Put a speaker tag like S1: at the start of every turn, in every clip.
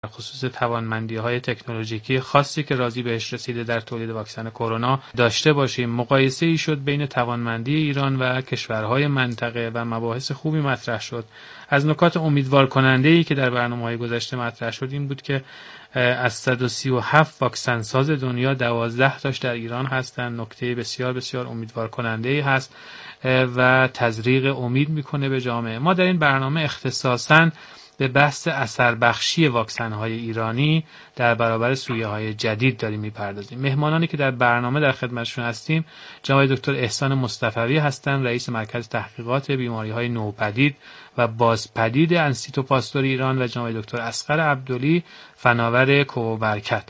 S1: خصوص توانمندی‌های تکنولوژیکی خاصی که راضی بهش رسیده در تولید واکسن کرونا داشته باشیم. مقایسه‌ای شد بین توانمندی ایران و کشورهای منطقه و مباحث خوبی مطرح شد. از نکات امیدوار کننده‌ای که در برنامه‌های گذشته مطرح شد این بود که از 137 واکسن ساز دنیا 12 تاش در ایران هستند. نکته بسیار بسیار امیدوار کننده‌ای هست و تزریق امید میکنه به جامعه. ما در این برنامه اختصاصاً به بحث اثربخشی واکسن‌های ایرانی در برابر سویه‌های جدید داریم می‌پردازیم. مهمانانی که در برنامه در خدمتشون هستیم جناب دکتر احسان مصطفی هستند، رئیس مرکز تحقیقات بیماری‌های نوپدید و بازپدید انستیتو پاستور ایران و جناب دکتر اصغر عبدلی فناور کوبرکت.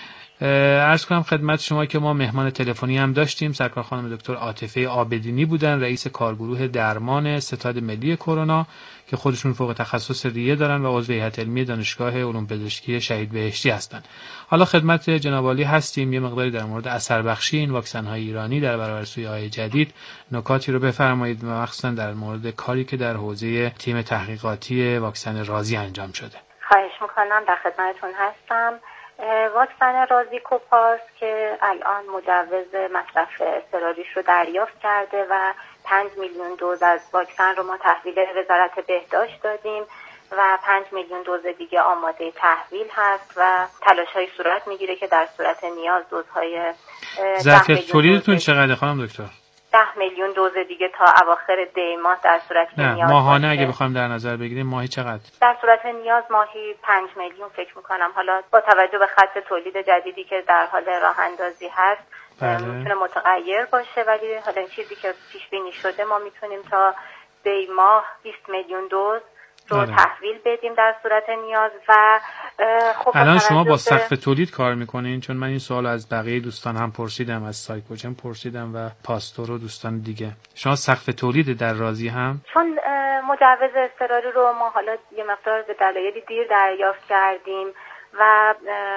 S1: عرض کنم خدمت شما که ما مهمان تلفنی هم داشتیم. سرکار خانم دکتر عاطفه عابدینی بودن، رئیس کارگروه درمان ستاد ملی کرونا که خودشون فوق تخصص ریه دارن و عضو هیئت علمی دانشگاه علوم پزشکی شهید بهشتی هستن. حالا خدمت جناب عالی هستیم یه مقداری در مورد اثر بخشی این واکسن های ایرانی در برابر سویه‌های جدید نکاتی رو بفرمایید، مخصوصا در مورد کاری که در حوزه تیم تحقیقاتی واکسن رازی انجام شده.
S2: خواهش میکنم، در خدمتتون هستم. واکسن رازی کوپارس که الان مجوز مصرف اضطراریش رو دریافت کرده و 5 میلیون دوز از واکسن رو ما تحویل وزارت بهداشت دادیم و 5 میلیون دوز دیگه آماده تحویل هست و تلاش‌های صورت میگیره که در صورت نیاز دوزهای
S1: ظرفیت تولیدتون چقدر خانم دکتر؟
S2: 10 میلیون دوز دیگه تا اواخر دی ماه در صورت که نیاز
S1: ماهانه اگه بخوایم در نظر بگیریم ماهی چقدر؟
S2: در صورت نیاز ماهی 5 میلیون فکر میکنم. حالا با توجه به خط تولید جدیدی که در حال راه اندازی هست میتونه متغیر باشه، ولی حالا این چیزی که پیش بینی شده ما میتونیم تا دی ماه 20 میلیون دوز رو تحویل بدیم در صورت نیاز. و خب
S1: الان شما با سقف تولید کار میکنین؟ چون من این سوال از بقیه دوستان هم پرسیدم، از سایکوجن پرسیدم و پاستور و دوستان دیگه. شما سقف تولید در رازی هم؟
S2: چون مجوز اضطراری رو ما حالا یه مقدار به دلایلی دیر دریافت کردیم و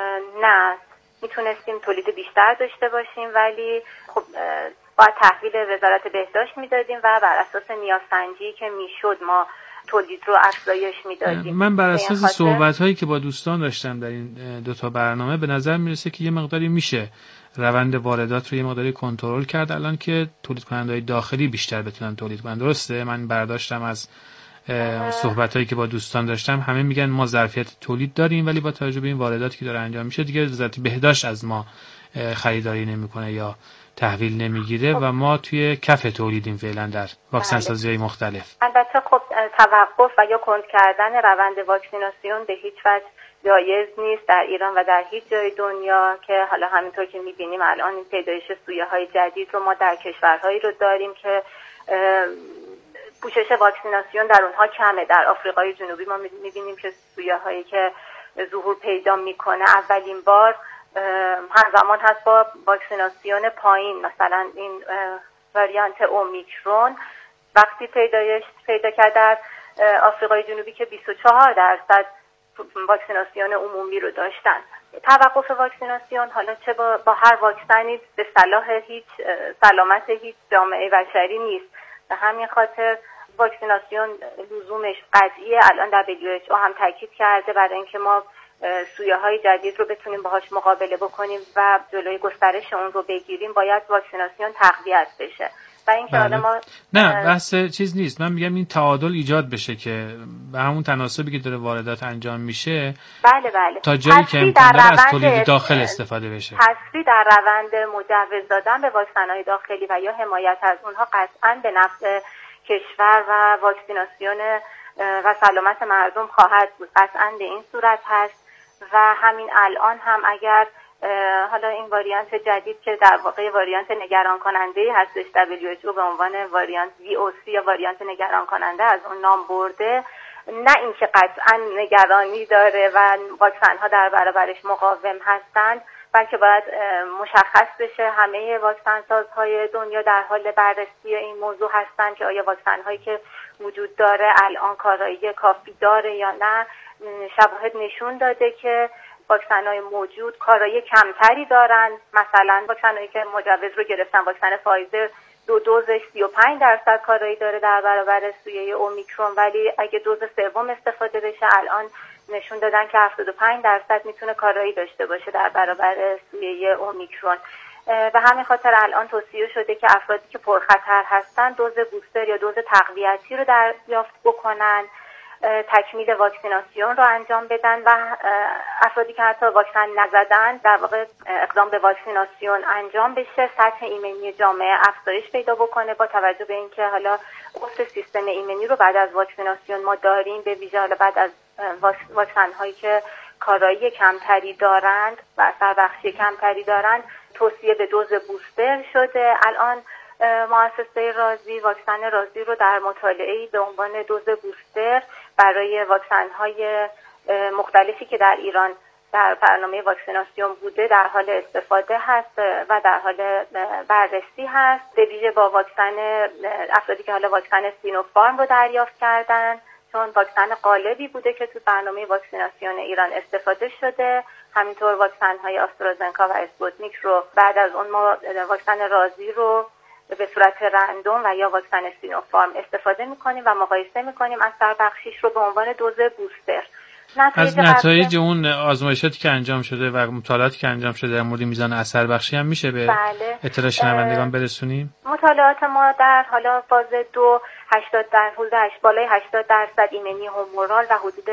S2: نه میتونستیم تولید بیشتر داشته باشیم، ولی خب باید تحویل وزارت بهداشت میدادیم و بر اساس نیازسنجی که میشد ما تولید رو افزایش میدادیم.
S1: من بر اساس صحبت‌هایی که با دوستان داشتم در این دو تا برنامه به نظر میرسه که یه مقداری میشه روند واردات رو یه مقداری کنترل کرد الان که تولید کننده‌های داخلی بیشتر بتونن تولید کنن. درسته؟ من برداشتم از صحبت‌هایی که با دوستان داشتم همه میگن ما ظرفیت تولید داریم ولی با توجه به این وارداتی که داره انجام میشه دیگه وزارت بهداشت از ما خریداری نمیکنه یا تحویل نمیگیره و ما توی کف تولیدیم فعلا در واکسن سازی‌های مختلف.
S2: البته خب توقف و یا کند کردن روند واکسیناسیون به هیچ وجه جایز نیست در ایران و در هیچ جای دنیا، که حالا همینطور که می‌بینیم الان این پیدایش سویه‌های جدید رو ما در کشورهایی رو داریم که پوشش واکسیناسیون در اونها کمه. در آفریقای جنوبی ما می‌بینیم که سویه‌هایی که ظهور پیدا می‌کنه اولین بار همزمان هست با واکسیناسیون پایین. مثلا این واریانت اومیکرون وقتی پیدا کرد در آفریقای جنوبی که 24% واکسیناسیون عمومی رو داشتن. توقف واکسیناسیون حالا چه با هر واکسنی به سلامت هیچ جامعه بشری نیست. به همین خاطر واکسیناسیون لزومش قطعیه. الان WHO هم تاکید کرده برای اینکه ما سویه‌های جدید رو بتونیم باهاش مقابله بکنیم و جلوی گسترش اون رو بگیریم باید واکسیناسیون تقویت بشه. و اینکه حالا ما
S1: نه بحث چیز نیست، من میگم این تعادل ایجاد بشه که به همون تناسبی که داره واردات انجام میشه
S2: بله
S1: تا جایی که امکان داره از تولید داخل استفاده بشه.
S2: حذفی در روند مجوز دادن به واکسن‌های داخلی و یا حمایت از اونها قطعاً به نفع کشور و واکسیناسیون و سلامت مردم خواهد بود. قطعاً به این صورت هست و همین الان هم اگر حالا این واریانت جدید که در واقع واریانت نگران کننده هستش، WHO به عنوان واریانت VOC یا واریانت نگران کننده از اون نام برده، نه اینکه قطعا نگرانی داره و واکسن ها در برابرش مقاوم هستند، بلکه باید مشخص بشه همه واکسن سازهای دنیا در حال بررسی این موضوع هستند که آیا واکسن هایی که وجود داره الان کارایی کافی داره یا نه. شواهد نشون داده که واکسن‌های موجود کارایی کمتری دارن. مثلا واکسن‌هایی که مجوز رو گرفتن، واکسن فایزر 2 دوزش 35% کارایی داره در برابر سویه اومیکرون، ولی اگه دوز سوم استفاده بشه الان نشون دادن که 75% میتونه کارایی داشته باشه در برابر سویه اومیکرون. به همین خاطر الان توصیه شده که افرادی که پرخطر هستن دوز بوستر یا دوز تقویتی رو دریافت بکنن، تکمیل واکسیناسیون رو انجام بدن و افرادی که حتی واکسن نزدن در واقع اقدام به واکسیناسیون انجام بشه، سطح ایمنی جامعه افزایش پیدا بکنه با توجه به اینکه حالا افت سیستم ایمنی رو بعد از واکسیناسیون ما داریم، به ویژه حالا بعد از واکسن هایی که کارایی کمتری دارند و اثربخشی کمتری دارند توصیه به دوز بوستر شده. الان مؤسسه رازی واکسن رازی رو در مطالعه‌ای به عنوان دوز بوستر برای واکسن‌های مختلفی که در ایران در برنامه واکسیناسیون بوده در حال استفاده هست و در حال بررسی هست، به ویژه با واکسن افرادی که حالا واکسن سینوفارم رو دریافت کردن، چون واکسن غالبی بوده که تو برنامه واکسیناسیون ایران استفاده شده. همینطور واکسن‌های آسترازنکا و اسپوتنیک رو بعد از اون ما واکسن رازی رو به صورت رندوم و یا واکسن سینوفارم استفاده می‌کنیم و مقایسه می‌کنیم اثر بخشیش رو به عنوان دوز بوستر.
S1: از نتایج اون آزمایشاتی که انجام شده و مطالعاتی که انجام شده در مورد میزان اثر بخشی هم میشه به اطلاع شنوندگان برسونیم؟
S2: مطالعات ما در حالا فاز 2 بالای 80% ایمنی هومورال و حدود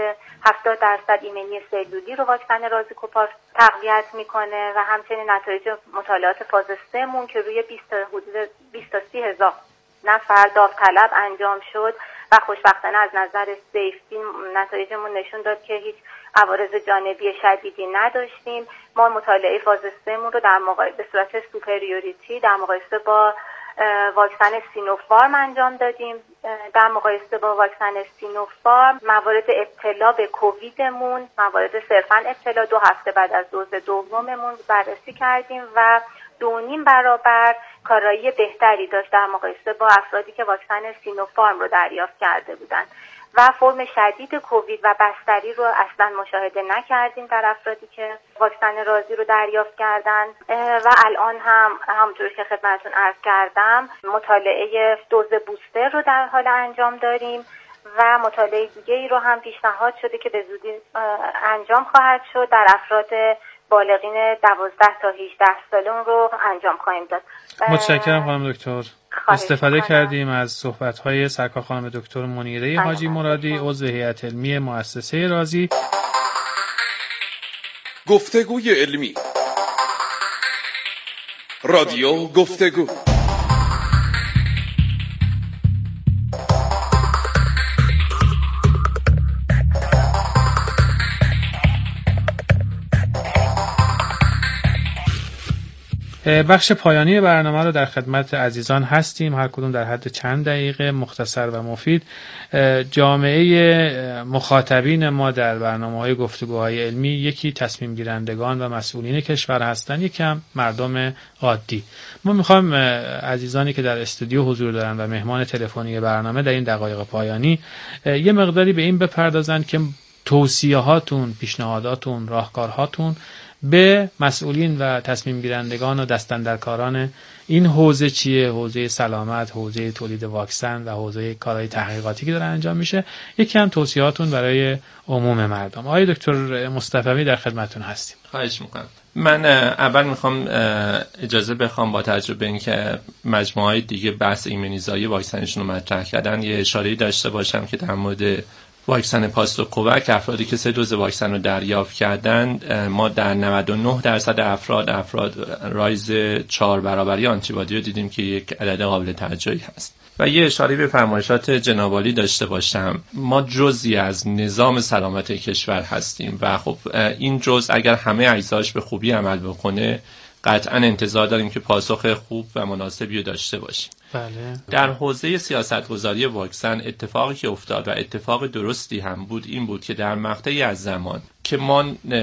S2: 70% ایمنی سلولی رو واکسن رازیکوپار تقویت میکنه و همچنین نتایج مطالعات فاز 3 مون که روی حدود 20 تا 30 هزار نفر داوطلب انجام شد و خوشبختانه از نظر سیفتی نتایجمون نشون داد که هیچ عوارض جانبی شدیدی نداشتیم. ما مطالعه فاز 3 مون رو به صورت سوپریوریتی در مقایسه با واکسن سینوفارم انجام دادیم. در مقایسه با واکسن سینوفارم موارد ابتلا به کوویدمون، موارد صرفاً ابتلا 2 هفته بعد از دوز دوممون بررسی کردیم و 2.5 برابر کارایی بهتری داشت در مقایسه با افرادی که واکسن سینوفارم رو دریافت کرده بودند و فرم شدید کووید و بستری رو اصلا مشاهده نکردیم در افرادی که واکسن رازی رو دریافت کردن و الان هم همونطور که خدمتتون عرض کردم مطالعه دوز بوستر رو در حال انجام داریم و مطالعه دیگه ای رو هم پیشنهاد شده که به زودی انجام خواهد شد در افراد بالغین 12 تا 18 سالون رو انجام خواهیم داد.
S1: متشکرم خانم دکتر. استفاده کردیم از صحبت‌های سرکار خانم دکتر منیره حاجی مرادی، عضو هیئت علمی مؤسسه رازی.
S3: گفتگوی علمی، رادیو گفتگو.
S1: بخش پایانی برنامه رو در خدمت عزیزان هستیم، هر کدوم در حد چند دقیقه مختصر و مفید. جامعه مخاطبین ما در برنامه‌های گفتگوهای علمی یکی تصمیم گیرندگان و مسئولین کشور هستند، یکی هم مردم عادی. ما می‌خوایم عزیزانی که در استودیو حضور دارن و مهمان تلفنی برنامه در این دقایق پایانی یه مقداری به این بپردازن که توصیه‌هاتون، پیشنهاداتون، راهکارهاتون به مسئولین و تصمیم گیرندگان و دستاندرکاران این حوزه چیه، حوزه سلامت، حوزه تولید واکسن و حوزه کارهای تحقیقاتی که داره انجام میشه، یکی هم توصیهاتون برای عموم مردم. آقای دکتر مصطفی در خدمتتون هستیم.
S4: خواهش میکنم. من اول میخوام اجازه بخوام با تجربه اینکه مجموعه‌های دیگه بحث ایمنیزایی واکسنشون رو مطرح کردن یه اشاره‌ای داشته باشم که در مورد واکسن پاستوکووک افرادی که 3 دوز واکسن رو دریافت کردند، ما در 99% افراد رایز 4 برابری آنتیبادی رو دیدیم که یک عدد قابل توجهی هست. و یه اشاره به فرمایشات جناب عالی داشته باشم، ما جزئی از نظام سلامت کشور هستیم و خب این جزء اگر همه اجزاش به خوبی عمل بکنه قطعا انتظار داریم که پاسخ خوب و مناسبی رو داشته باشیم.
S1: بله.
S4: در حوزه سیاستگذاری واکسن اتفاقی که افتاد و اتفاق درستی هم بود این بود که در مقطعی از زمان که ما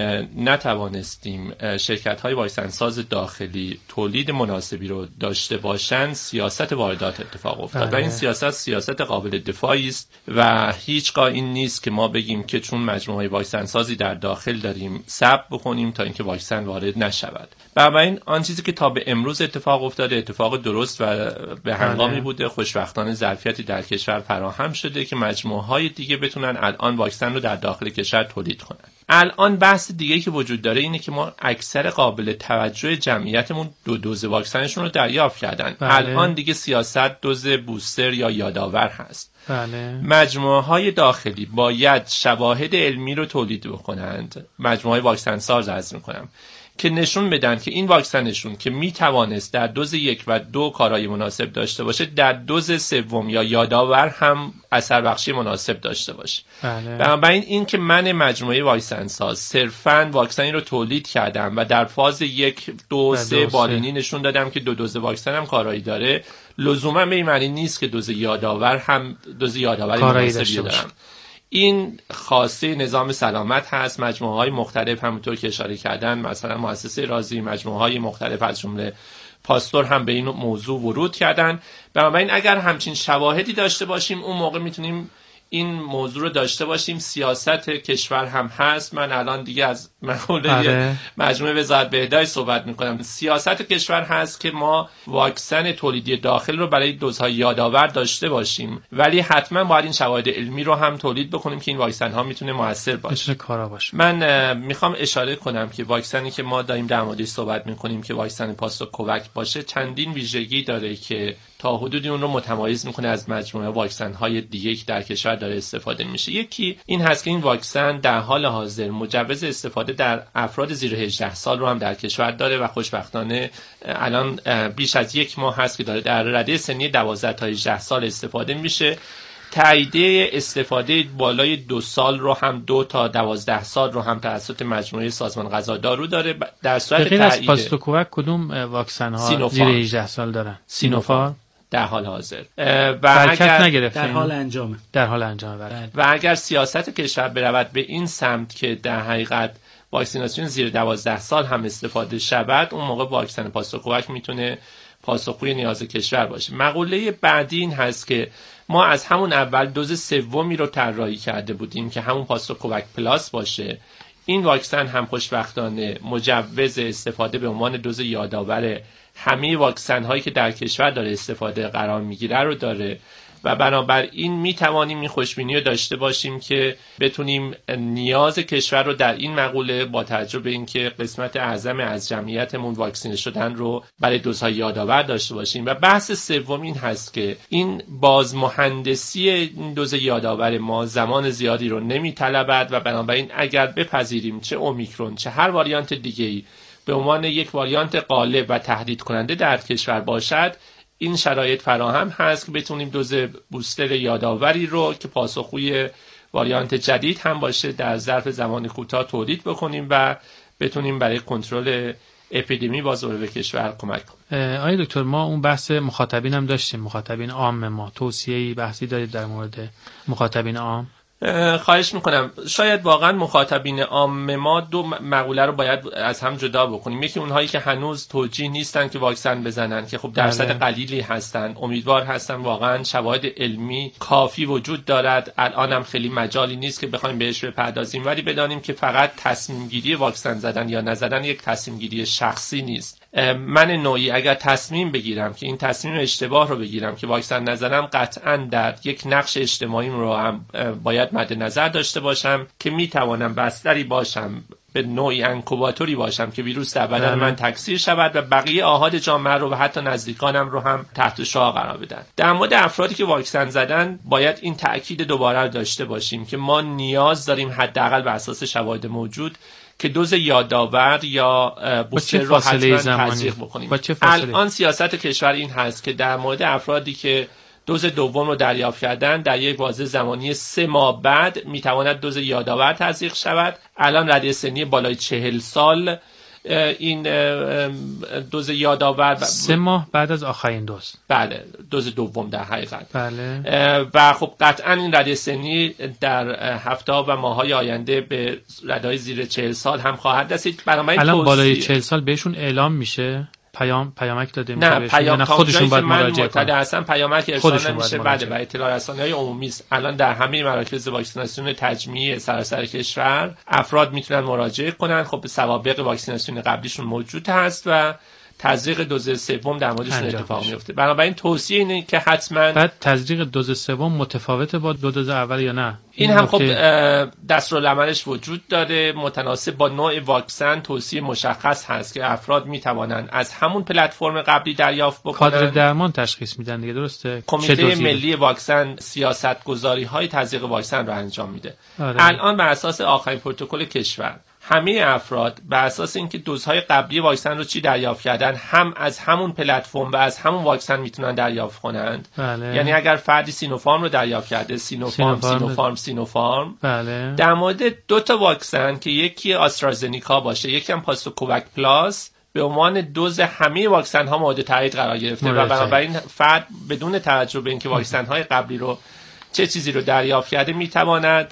S4: نتوانستیم شرکت‌های واکسن ساز داخلی تولید مناسبی رو داشته باشند، سیاست واردات اتفاق افتاد و این سیاست قابل دفاعی است و هیچگاه این نیست که ما بگیم که چون مجموعه واکسن سازی در داخل داریم صبر بکنیم تا اینکه واکسن وارد نشود. بنابراین آن چیزی که تا به امروز اتفاق افتاده اتفاق درست و به هنگامی بوده. خوشبختانه ظرفیتی در کشور فراهم شده که مجموعه‌های دیگه بتونن الان واکسن رو در داخل کشور تولید کنن. الان بحث دیگه که وجود داره اینه که ما اکثر قابل توجه جمعیتمون 2 دوز واکسنشون رو دریافت کردن. الان دیگه سیاست دوز بوستر یا یادآور هست. مجموعه‌های داخلی باید شواهد علمی رو تولید بکنند، مجموعه‌های واکسن ساز عرض می‌کنم، که نشون بدن که این واکسنشون که میتوانست در دوز 1 و 2 کارایی مناسب داشته باشه، در دوز 3 یا یادآور هم اثر بخشی مناسب داشته باشه. بنابراین این که من مجموعه واکسن ساز صرفاً واکسنی رو تولید کردم و در فاز 1 2 3 بالینی نشون دادم که 2 دوز واکسن هم کارایی داره، لزوما به این معنی نیست که دوز یادآور هم دوز یادآوری مناسبی دارم. این خاصه نظام سلامت هست. مجموعه‌های مختلف همونطور که اشاره کردن، مثلا مؤسسه رازی، مجموعه‌های مختلف از جمله پاستور هم به این موضوع ورود کردن. بنابراین اگر همچین شواهدی داشته باشیم اون موقع میتونیم این موضوع رو داشته باشیم. سیاست کشور هم هست. من الان دیگه از مقوله مجموعه وزارت بهداشت صحبت میکنم. سیاست کشور هست که ما واکسن تولیدی داخل رو برای دوزهای یادآور داشته باشیم، ولی حتما باید این شواهد علمی رو هم تولید بکنیم که این واکسن ها میتونه موثر باشه. من میخوام اشاره کنم که واکسنی که ما داریم در موردش صحبت میکنیم که واکسن پاستوکووک باشه، چندین ویژگی داره که تا حدودی اون رو متمایز میکنه از مجموعه واکسن های دیگه که در کشور داره استفاده میشه. یکی این هست که این واکسن در حال حاضر مجوز استفاده در افراد زیر 18 سال رو هم در کشور داره و خوشبختانه الان بیش از 1 ماه هست که داره در رده سنی 12 تا 18 سال استفاده میشه. تاییدیه استفاده بالای 2 سال رو هم 2 تا 12 سال رو هم توسط مجموعه سازمان غذا دارو داره. در صورت
S1: تایید از پاستوکووک کدوم واکسن ها زیر 18 سال دارن؟ سینوفارم
S4: در حال حاضر
S1: و اگر
S5: در حال انجامه
S4: و اگر سیاست کشور برود به این سمت که در حقیقت واکسیناسیون زیر 12 سال هم استفاده شود، اون موقع واکسن پاستوکووک میتونه پاسخگوی نیاز کشور باشه. مقوله بعدی این هست که ما از همون اول دوز 3 رو طراحی کرده بودیم که همون پاستوکووک پلاس باشه. این واکسن هم خوشبختانه مجوز استفاده به عنوان دوز یادآور همه واکسن هایی که در کشور داره استفاده قرار میگیره رو داره و بنابراین میتوانیم این خوشبینی رو داشته باشیم که بتونیم نیاز کشور رو در این مقوله با توجه به اینکه قسمت اعظم از جمعیتمون واکسینه شدن رو برای دوزهای یادآور داشته باشیم. و بحث سوم این هست که این بازمهندسی این دوز یادآور ما زمان زیادی رو نمیطلبد و بنابراین اگر بپذیریم چه اومیکرون چه هر واریانت دیگه‌ای به عنوان یک واریانت غالب و تهدید کننده در کشور باشد، این شرایط فراهم هست که بتونیم دوز بوستر یادآوری رو که پاسخگوی واریانت جدید هم باشه در ظرف زمان کوتاه تولید بکنیم و بتونیم برای کنترل اپیدمی باز به کشور کمک کنیم.
S1: آقای دکتر، ما اون بحث مخاطبین هم داشتیم، مخاطبین عام ما توصیه‌ای بحثی دارید در مورد مخاطبین عام؟
S4: خواهش میکنم. شاید واقعا مخاطبین عام ما 2 مقوله رو باید از هم جدا بکنیم. یکی اونهایی که هنوز توجیه نیستن که واکسن بزنن که خب درصد قلیلی هستن، امیدوار هستن واقعا شواهد علمی کافی وجود دارد. الان هم خیلی مجالی نیست که بخوایم بهش بپردازیم، ولی بدانیم که فقط تصمیم گیری واکسن زدن یا نزدن یک تصمیم گیری شخصی نیست. من نوعی اگر تصمیم بگیرم که این تصمیم اشتباه رو بگیرم که واکسن نزنم، قطعاً در یک نقش اجتماعی رو هم باید مد نظر داشته باشم که میتوانم بستری باشم، به نوعی انکوباتوری باشم که ویروس در بدن من تکثیر شود و بقیه آحاد جامعه رو و حتی نزدیکانم رو هم تحت شعاع قرار بدن. در مورد افرادی که واکسن زدن باید این تأکید دوباره رو داشته باشیم که ما نیاز داریم حداقل بر اساس شواهد موجود که دوز یادآور یا بوستر رو حتما تزریق بکنیم. الان سیاست کشور این هست که در مورد افرادی که دوز دوم رو دریافت کردن در یک بازه زمانی 3 ماه بعد میتواند دوز یادآور تزریق شود. الان رده سنی بالای 40 سال این دوز یادآور
S1: 3 ماه بعد از آخرین دوز.
S4: بله، دوز دوم در حقیقت.
S1: بله.
S4: و خب قطعا این رده سنی در هفته‌ها و ماه‌های آینده به رده‌های زیر 40 سال هم خواهد رسید. بنابراین
S1: الان بالای 40 سال بهشون اعلام میشه، پیامک داده میشه
S4: نه
S1: بهشون،
S4: نه
S1: خودشون باید مراجعه کنن؟
S4: اصلا پیامک ارسال نمیشه. بعد و اطلاع رسانی‌های عمومی است. الان در همه مراکز واکسیناسیون تجمیعی سراسر کشور افراد میتونن مراجعه کنن. خب سوابق واکسیناسیون قبلیشون موجود هست و تزریق دوز سوم در موردشون اتفاق میفته. بنابراین توصیه اینه که حتما
S1: بعد تزریق دوز سوم متفاوته با دوز اول یا نه؟
S4: این هم خب دستورالعملش وجود داره، متناسب با نوع واکسن توصیه مشخص هست که افراد میتوانند از همون پلتفرم قبلی دریافت بکنن.
S1: کادر درمان تشخیص میدن دیگه، درسته؟
S4: کمیته ملی واکسن سیاست‌گذاری‌های تزریق واکسن رو انجام میده. الان بر اساس آخرین پروتکل کشور همه افراد بر اساس اینکه دوزهای قبلی واکسن رو چی دریافت کردن، هم از همون پلتفرم و از همون واکسن میتونن دریافت کنند.
S1: بله.
S4: یعنی اگر فردی سینوفارم رو دریافت کرده، سینوفارم
S1: بله.
S4: در مورد 2 تا واکسن که یکی آسترازنیکا باشه، یکی هم پاستوکووک پلاس، به عنوان دوز همه واکسن ها مورد تایید قرار گرفته و بنابراین فرد بدون توجه به اینکه واکسن های قبلی رو چه چیزی رو دریافت کرده میتواند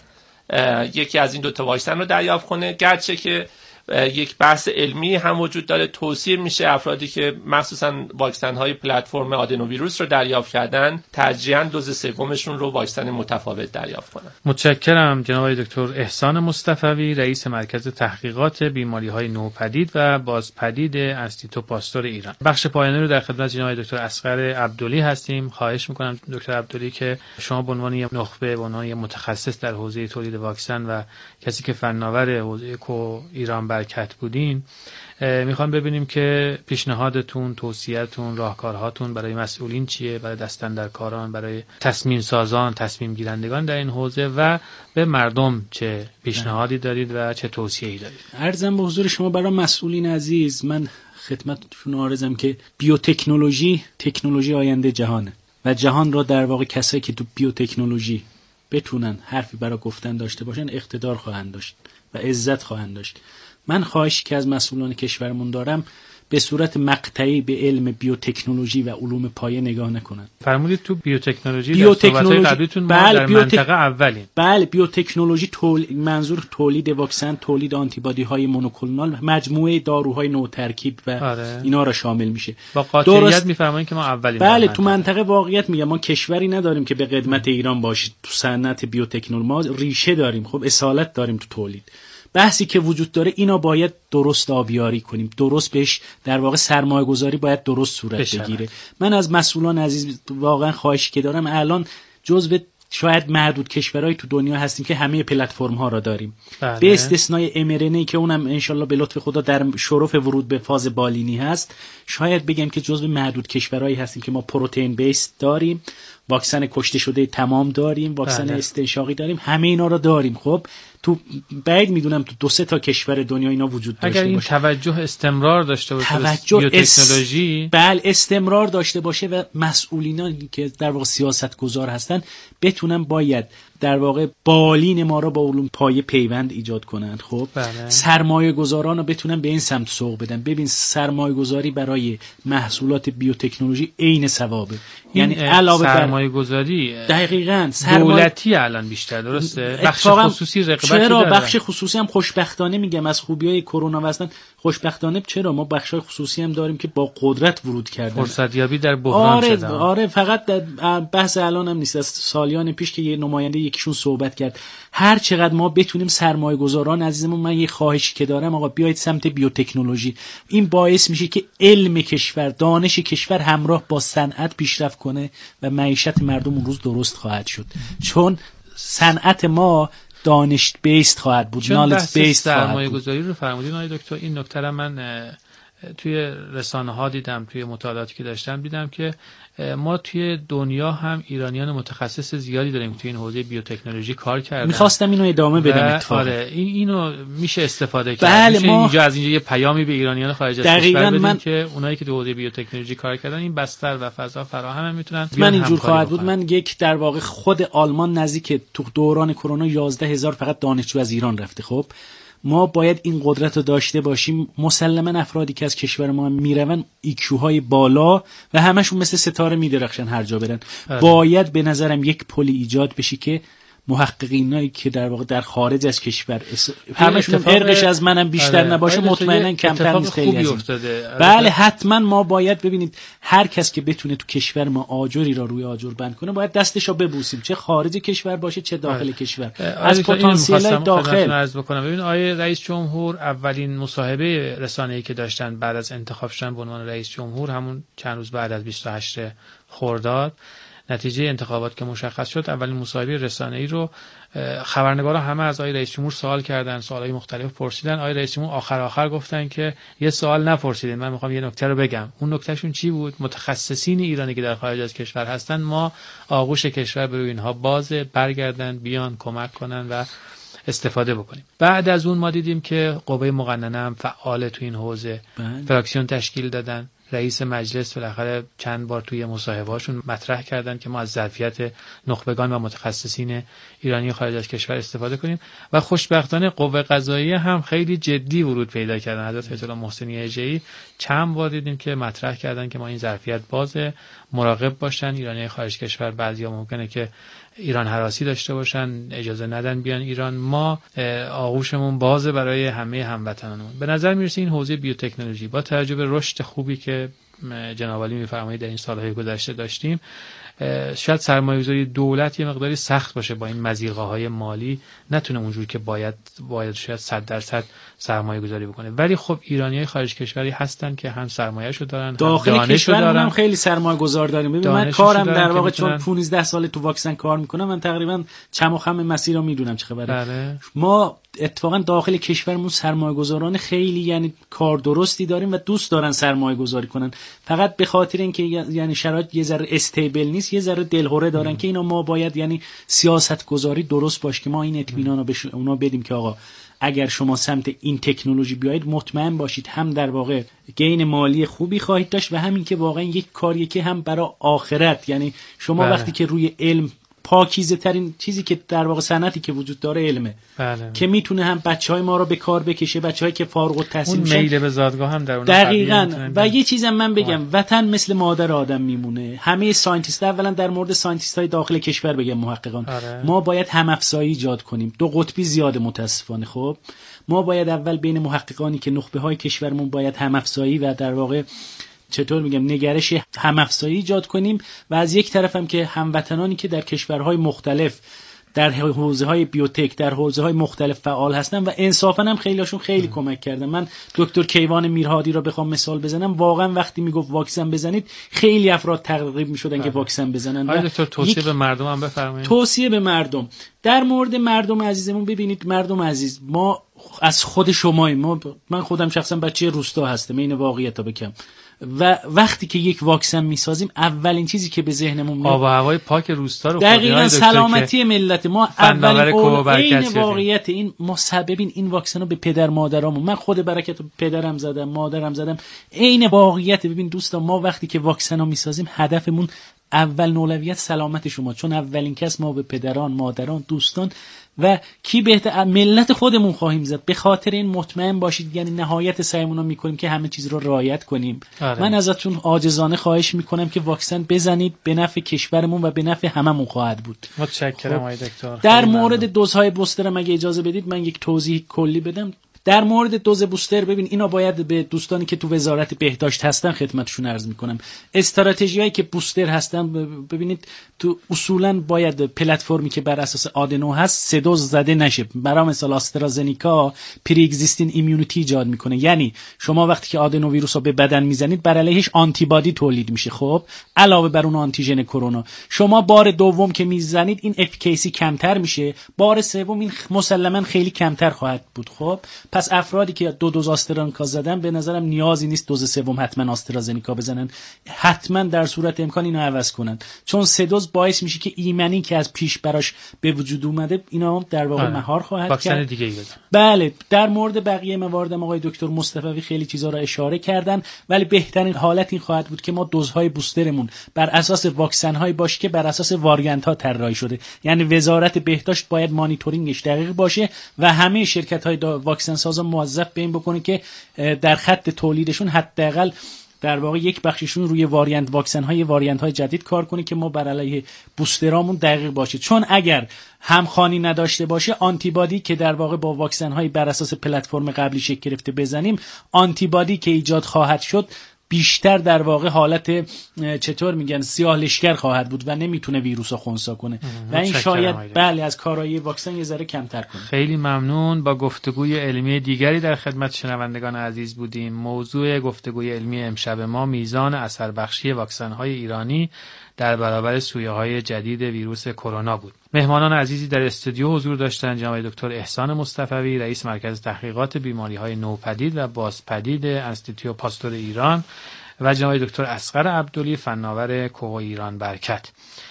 S4: یکی از این 2 تا واکسن رو دریافت کنه. گرچه که یک بحث علمی هم وجود داره، توصیه میشه افرادی که مخصوصا واکسن های پلتفرم آدنوویروس رو دریافت کردن ترجیحاً دوز سومشون رو واکسن متفاوت دریافت کنن.
S1: متشکرم جناب دکتر احسان مصطفوی، رئیس مرکز تحقیقات بیماری‌های نوپدید و بازپدید انستیتو پاستور ایران. بخش پایانی رو در خدمت جناب دکتر اصغر عبدلی هستیم. خواهش می‌کنم دکتر عبدلی که شما به عنوان یک نخبه، به عنوان یک متخصص در حوزه تولید واکسن و کسی که فناور حوزه ایران برکت بودین، میخوام ببینیم که پیشنهادتون، توصیه‌تون، راهکارهاتون برای مسئولین چیه، برای دستاندرکاران، برای تصمیم سازان، تصمیم گیرندگان در این حوزه و به مردم چه پیشنهادی دارید و چه توصیه‌ای دارید.
S5: عرضم به حضور شما برای مسئولین عزیز، من خدمتتون عرضم که بیوتکنولوژی تکنولوژی آینده جهانه و جهان را در واقع کسایی که تو بیوتکنولوژی بتونن حرفی برای گفتن داشته باشن اقتدار خواهند داشت و عزت خواهند داشت. من خواهشی که از مسئولان کشورمون دارم به صورت مقطعی به علم بیوتکنولوژی و علوم پایه نگاه نکنن.
S1: فرمودید تو بیوتکنولوژی در صحبت‌های قبلیتون ما در منطقه اولیم.
S5: بله، بیوتکنولوژی منظور تولید واکسن، تولید آنتیبادی‌های مونوکلونال، مجموعه داروهای نوترکیب و اینا را شامل میشه.
S1: با قاطعیت میفرمایید که ما اولیم.
S5: بله، تو منطقه واقعیت میگم ما کشوری نداریم که به قدمت ایران باشه تو صنعت بیوتکنولوژی. ما ریشه داریم، خب اصالت داریم تو تولید. بحثی که وجود داره اینا باید درست آبیاری کنیم، درست بهش در واقع سرمایه گذاری باید درست صورت بگیره. من از مسئولان عزیز واقعا خواهشی که دارم، الان جزو شاید معدود کشورهای تو دنیا هستیم که همه پلتفرم ها را داریم.
S1: بله.
S5: به استثنای mRNA که اونم انشالله به لطف خدا در شرف ورود به فاز بالینی هست، شاید بگم که جزو معدود کشورهایی هستیم که ما پروتئین بیس داریم، واکسن کشته شده تمام داریم، واکسن استنشاقی داریم، همه اینا را داریم. خب تو بعید میدونم تو 2-3 تا کشور دنیا اینا وجود داشته باشه.
S1: اگر این توجه استمرار داشته باشه، بیوتکنولوژی
S5: بله استمرار داشته باشه و مسئولینانی که در واقع سیاستگزار هستن بتونن باید در واقع بالین ما را با علوم پایه پیوند ایجاد کنند. خب
S1: بله.
S5: سرمایه گذاران رو بتونن به این سمت سوق بدن. ببین سرمایه گذاری برای محصولات بیوتکنولوژی عین ثوابه. یعنی علاوه بر
S1: سرمایه گذاری
S5: دقیقاً
S1: دولتی الان بیشتر، درسته؟ بخش خصوصی رقابتی
S5: چرا
S1: داره.
S5: بخش خصوصی هم خوشبختانه میگم از خوبیای کرونا واسطن خوشبختانه چرا ما بخشای خصوصی هم داریم که با قدرت ورود کردن،
S1: فرصتیابی در بحران شدن.
S5: آره فقط در بحث الان هم نیست، از سالیان پیش که یه نماینده یکیشون صحبت کرد. هر چقدر ما بتونیم سرمایه گذاران عزیزمون، من یه خواهشی که دارم آقا بیایید سمت بیوتکنولوژی. این باعث میشه که علم کشور، دانش کشور همراه با صنعت پیشرفت کنه و معیشت مردم اون روز درست خواهد شد، چون صنعت ما دانش بیسد خواهد بود، نالج بیسد خواهد بود.
S1: سرمایه گذاری رو فرمودین آقای دکتر، این نکته رو من توی رسانه ها دیدم، توی مطالعاتی که داشتم دیدم که ما توی دنیا هم ایرانیان متخصص زیادی داریم توی این حوزه بیوتکنولوژی کار کردن.
S5: می‌خواستم اینو ادامه بدم اتفاقا.
S1: آره اینو میشه استفاده کرد.
S5: بله،
S1: میشه اینجا از اینجا یه پیامی به ایرانیان خارج از کشور بدیم که اونایی که تو حوزه بیوتکنولوژی کار کردن این بستر و فضا فراهم میتونن.
S5: من اینجور خواهد بود. من یک در واقع خود آلمان نزدیک تو دوران کرونا 11,000 فقط دانشجو از ایران رفته. خب ما باید این قدرت رو داشته باشیم. مسلما افرادی که از کشور ما میرون ایکیوهای بالا و همشون مثل ستاره میدرخشن هر جا برن. باید به نظرم یک پلی ایجاد بشه که محققینایی که در واقع در خارج از کشور همشون ارقش از منم بیشتر نباشه، مطمئنا کمتر نیست. خیلی افتاده. بله حتما ما باید ببینید هر کس که بتونه تو کشور ما آجری را روی آجر بند کنه باید دستشو ببوسیم، چه خارج کشور باشه چه داخل کشور. از پتانسیل داخل
S1: عرض بکنم. ببین آیه رئیس جمهور اولین مصاحبه رسانه‌ای که داشتن بعد از انتخاب شدن به عنوان رئیس جمهور همون چند روز بعد از 28 خرداد نتیجه انتخابات که مشخص شد، اولین مصاحبه رسانه‌ای رو خبرنگارا همه از آقای رئیس جمهور سوال کردن، سوالای مختلف پرسیدن. آقای رئیس جمهور آخر گفتن که یه سوال نپرسیدین، من میخوام یه نکته رو بگم. اون نکتهشون چی بود؟ متخصصین ایرانی که در خارج از کشور هستن، ما آغوش کشور به روی اینها بازه، برگردن بیان کمک کنن و استفاده بکنیم. بعد از اون ما دیدیم که قوه مقننه هم فعال تو این حوزه، فراکسیون تشکیل دادن. رئیس مجلس بالاخره چند بار توی مصاحبه‌هاشون مطرح کردن که ما از ظرفیت نخبگان و متخصصین ایرانی خارج از کشور استفاده کنیم و خوشبختانه قوه قضاییه هم خیلی جدی ورود پیدا کردن. حضرت آیت الله محسنی اژه‌ای چند بار دیدیم که مطرح کردن که ما این ظرفیت بازه، مراقب باشن ایرانی خارج کشور. بعضیا ممکنه که ایران هراسی داشته باشن، اجازه ندن بیان ایران. ما آغوشمون بازه برای همه هموطنانمون. به نظر میرسه این حوزه بیوتکنولوژی با توجه به رشد خوبی که جناب عالی میفرمایید در این سالهای گذشته داشتیم، شاید سرمایه‌گذاری دولت یه مقداری سخت باشه با این مضیقه‌های مالی، نتونه اونجوری که باید شاید 100% سرمایه‌گذاری بکنه. ولی خب ایرانیای خارج کشوری هستن که هم سرمایه‌شو دارن،
S5: داخل کشور هم خیلی سرمایه‌گذار داریم. ببین من کارم در واقع چون 15 سال تو واکسن کار میکنم، من تقریبا چم و خم مسیر رو میدونم چه خبره. ما اتفاقا داخل کشورمون سرمایه‌گذاران خیلی یعنی کار درستی داریم و دوست دارن سرمایه‌گذاری کنن، فقط به خاطر اینکه یعنی شرایط یه ذره استیبل نیست، یه ذره دلهوره دارن که اینا ما باید یعنی سیاست گذاری درست باشه که ما این اطمینان رو به اونا بدیم که آقا اگر شما سمت این تکنولوژی بیایید مطمئن باشید هم در واقع گین مالی خوبی خواهید داشت و همین که واقعا یک کاریه که هم برای آخرت، یعنی شما وقتی که روی علم، پاکیزه ترین چیزی که در واقع صنعتی که وجود داره علمه، که میتونه هم بچهای ما رو به کار بکشه، بچه‌هایی که فارغ التحصیل میشن، اون
S1: میل به زادگاه هم در اون
S5: دقیقاً. و یه چیزم من بگم، وطن مثل مادر آدم میمونه. همه ساینتیست‌ها، اولا در مورد ساینتیست‌های داخل کشور بگم، محققان، ما باید هم افزایی ایجاد کنیم. دو قطبی زیاده متاسفانه. خب ما باید اول بین محققانی که نخبه‌های کشورمون باید هم افزایی و در واقع چطور میگم نگرش هم‌افزایی ایجاد کنیم و از یک طرف هم که هموطنانی که در کشورهای مختلف در حوزه‌های بیوتک، در حوزه‌های مختلف فعال هستن و انصافاً هم خیلی‌هاشون خیلی کمک کردن. من دکتر کیوان میرهادی رو بخوام مثال بزنم، واقعا وقتی میگفت واکسن بزنید خیلی افراد ترغیب میشدن که واکسن بزنن.
S1: آقای دکتر توصیه به مردم هم بفرمایید.
S5: توصیه به مردم در مورد مردم عزیزمون، ببینید مردم عزیز، ما از خود شماییم. من خودم شخصا بچه روستا هستم، این واقعیت رو بگم، و وقتی که یک واکسن میسازیم اولین چیزی که به ذهنمون میاد
S1: آب و هوای پاک روستا رو،
S5: دقیقاً سلامتی ملت ما اولین این واقعیت. این مسببین این واکسن رو به پدر مادرامون، من خود برکت پدرم زدم، مادرم زدم، این واقعیت. ببین دوستان، ما وقتی که واکسن رو میسازیم هدفمون اول اولویت سلامت شما، چون اولین کس ما به پدران، مادران، دوستان و کی بهتر ملت خودمون خواهیم زد. به خاطر این مطمئن باشید یعنی نهایت سعیمون رو میکنیم که همه چیز رو رعایت کنیم. من ازتون عاجزانه خواهش میکنم که واکسن بزنید، به نفع کشورمون و به نفع هممون خواهد بود.
S1: متشکرم آقای دکتر.
S5: در مورد دوزهای بوستر اگه اجازه بدید من یک توضیح کلی بدم. در مورد دوز بوستر، ببین اینا باید به دوستانی که تو وزارت بهداشت هستن خدمتشون عرض میکنم. استراتژیایی که بوستر هستن، ببینید تو اصولا باید پلتفرمی که بر اساس آدنو هست 3 دوز زده نشه. برای مثال آسترازنیکا پری اگزیستینگ ایمیونیتی ایجاد میکنه، یعنی شما وقتی که آدنو ویروس رو به بدن میزنید بر علیهش آنتی بادی تولید میشه. خب علاوه بر اون آنتیژن کرونا، شما بار دوم که میزنید این افیکیسی کمتر میشه، بار سوم این مسلما خیلی کمتر خواهد بود. خب پس افرادی که 2 دوز آسترازنیکا زدن به نظرم نیازی نیست دوز سوم حتما آسترازنیکا بزنن، حتما در صورت امکان اینو عوض کنن، چون 3 دوز باعث میشه که ایمنی که از پیش براش به وجود اومده اینا در واقع مهار خواهد
S1: واکسن
S5: کرد.
S1: دیگه ای بزن.
S5: بله، در مورد بقیه موارد آقای دکتر مصطفی خیلی چیزا را اشاره کردن، ولی بهترین حالت این خواهد بود که ما دوزهای بوسترمون بر اساس واکسن‌های باشه که بر اساس واریانت‌ها طراحی شده. یعنی وزارت بهداشت باید مانیتورینگش دقیق باشه و همه شرکت‌های واکسن سازا موظف به این بکنه که در خط تولیدشون حداقل در واقع یک بخششون روی واکسن های جدید کار کنه که ما بر علیه بوسترامون دقیق باشه. چون اگر همخوانی نداشته باشه، آنتیبادی که در واقع با واکسن های بر اساس پلتفرم قبلی شکل گرفته بزنیم، آنتیبادی که ایجاد خواهد شد بیشتر در واقع حالت چطور میگن سیاه لشکر خواهد بود و نمیتونه ویروسو خنثی کنه و این شاید بله از کارایی واکسن یه ذره کمتر کنه.
S1: خیلی ممنون. با گفتگوی علمی دیگری در خدمت شنوندگان عزیز بودیم. موضوع گفتگوی علمی امشب ما میزان اثر بخشی واکسن های ایرانی در برابر سویه‌های جدید ویروس کرونا بود. مهمانان عزیزی در استودیو حضور داشتند: جناب دکتر احسان مصطفی، رئیس مرکز تحقیقات بیماری‌های نوپدید و بازپدید انستیتو پاستور ایران، و جناب دکتر اصغر عبدلی، فناور کوه ایران برکت.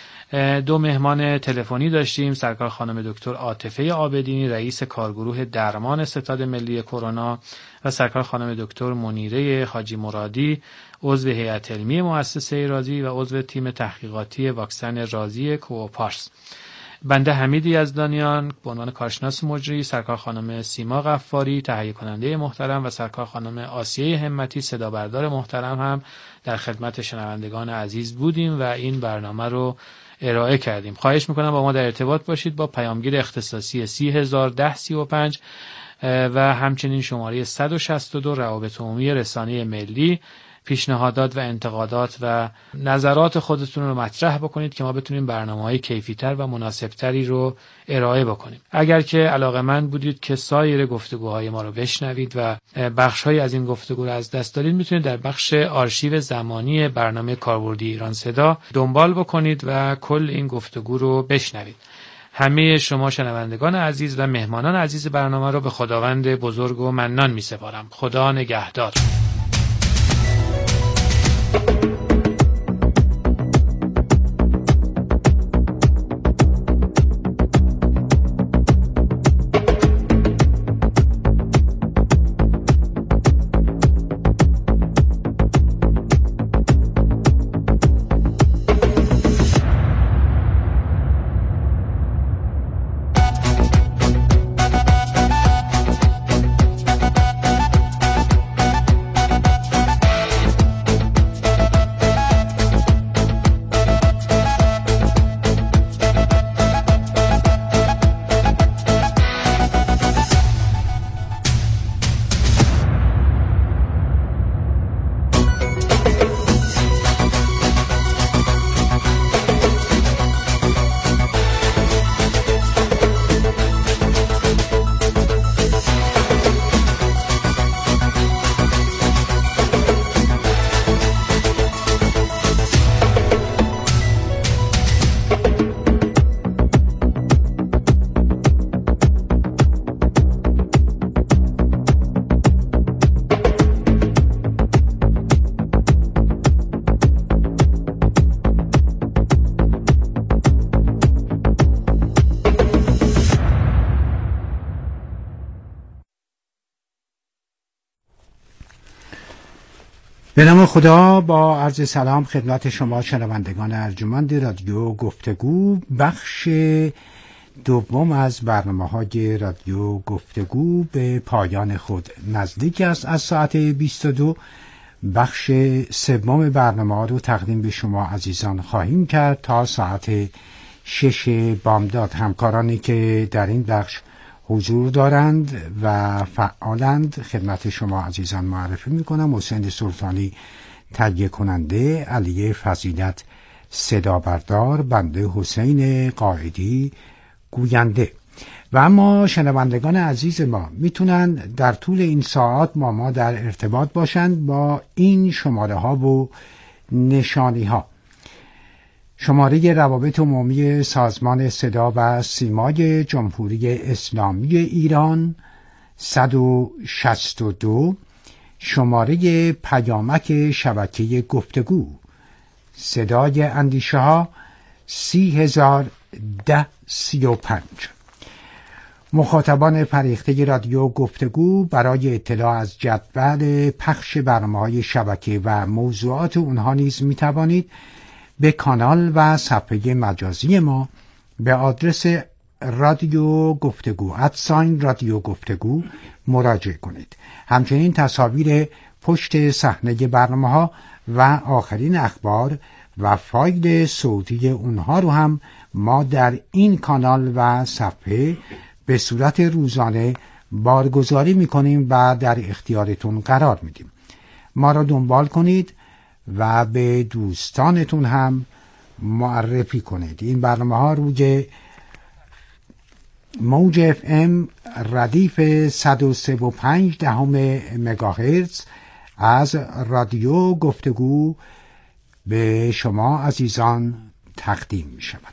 S1: 2 مهمان تلفنی داشتیم: سرکار خانم دکتر عاطفه عابدینی، رئیس کارگروه درمان ستاد ملی کرونا، و سرکار خانم دکتر منیره حاجی مرادی، عضو هیئت علمی مؤسسه رازی و عضو تیم تحقیقاتی واکسن رازی کوپارس. بنده حمید یزدانیان به عنوان کارشناس مجری، سرکار خانم سیما غفاری تهیه کننده محترم و سرکار خانم آسیه همتی صدا بردار محترم هم در خدمت شنوندگان عزیز بودیم و این برنامه رو ارائه کردیم. خواهش میکنم با ما در ارتباط باشید با پیامگیر اختصاصی 3001035 و همچنین شماره 162 روابط عمومی رسانه ملی. پیشنهادات و انتقادات و نظرات خودتون رو مطرح بکنید که ما بتونیم برنامه‌های کیفی‌تر و مناسبتری رو ارائه بکنیم. اگر که علاقه‌مند بودید که سایر گفتگوهای ما رو بشنوید و بخش‌های از این گفتگو رو از دست دادید، میتونید در بخش آرشیو زمانی برنامه کاربردی ایران صدا دنبال بکنید و کل این گفتگو رو بشنوید. همه شما شنوندگان عزیز و مهمانان عزیز برنامه رو به خداوند بزرگ و منان می‌سپارم. خدا نگهدار.
S6: به نام خدا، با عرض سلام خدمت شما شنوندگان ارجمند رادیو گفتگو. بخش دوم از برنامه‌های رادیو گفتگو به پایان خود نزدیک است. از ساعت 22 بخش سوم برنامه رو تقدیم به شما عزیزان خواهیم کرد تا ساعت 6 بامداد. همکارانی که در این بخش حضور دارند و فعالند خدمت شما عزیزان معرفی میکنم: حسین سلطانی تهیه کننده، علی فضیلت صدا بردار، بنده حسین قائدی گوینده. و اما شنوندگان عزیز ما میتونن در طول این ساعت ما در ارتباط باشند با این شماره ها و نشانی ها: شماره روابط عمومی سازمان صدا و سیمای جمهوری اسلامی ایران 162 شماره پیامک شبکه گفتگو صدای اندیشه ها 30,1035. مخاطبان فریخته رادیو گفتگو برای اطلاع از جدول پخش برنامه‌های شبکه و موضوعات اونها نیز می توانید به کانال و صفحه مجازی ما به آدرس رادیو گفتگو @رادیو گفتگو مراجعه کنید. همچنین تصاویر پشت صحنه برنامه‌ها و آخرین اخبار و فایل صوتی اونها رو هم ما در این کانال و صفحه به صورت روزانه بارگذاری میکنیم و در اختیارتون قرار میدیم. ما را دنبال کنید و به دوستانتون هم معرفی کنید. این برنامه‌ها روی موج FM ردیف 103.5 مگاهرتز از رادیو گفتگو به شما عزیزان تقدیم می شود.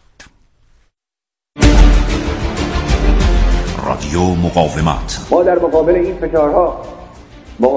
S7: رادیو مقاومت.
S8: ما در مقابل این فشارها